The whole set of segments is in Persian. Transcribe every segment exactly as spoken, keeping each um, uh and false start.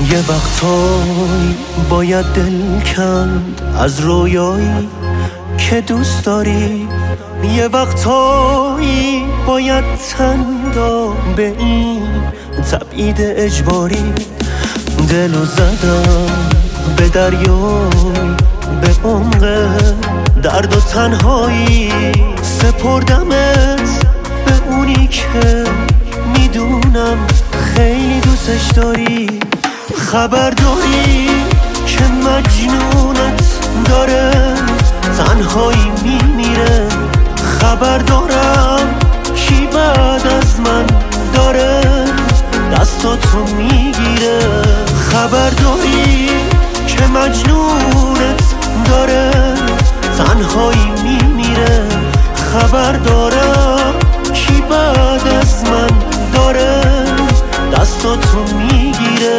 یه وقتایی باید دل کند از رویایی که دوست داری، یه وقتایی باید تن داد به این تبعید اجباری. دلو زدم به دریای به عمق درد و تنهایی، سپردمت به اونی که میدونم خیلی دوستش داری. خبر داری که مجنونت داره، تنهایی میمیره. خبر دارم کی بعد از من داره دستاتو میگیره. خبر داری که مجنونت داره، تنهایی میمیره. خبر دارم کی بعد از من داره دستاتو میگیره.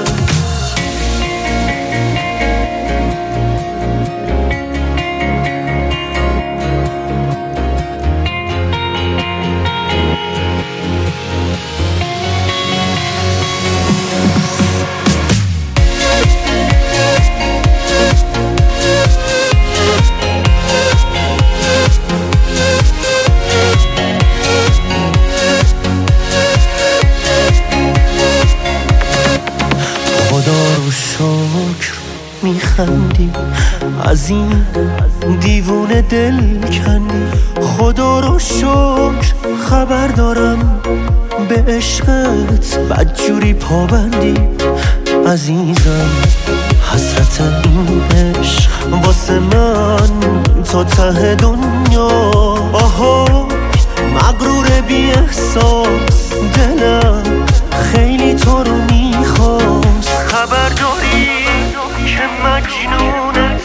خدا رو شکر میخندی، از این دیوونه دل کندی. خدا رو شکر خبر دارم به عشقت بدجوری پابندی. عزیزم حسرت این عشق واسه من تا ته دنیا. آها مغرور بی احساس دلم خیلی تو رو میخواست. خبر داری که مجنونت،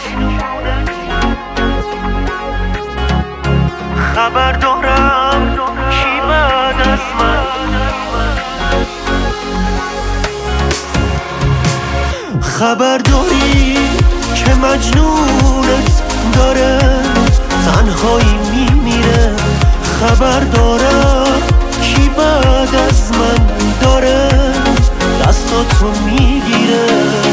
خبر دارم کی بعد از من. خبر داری که مجنونت داره، تنهایی میمیره. خبر دارم کی بعد از من داره دستاتو میگیره.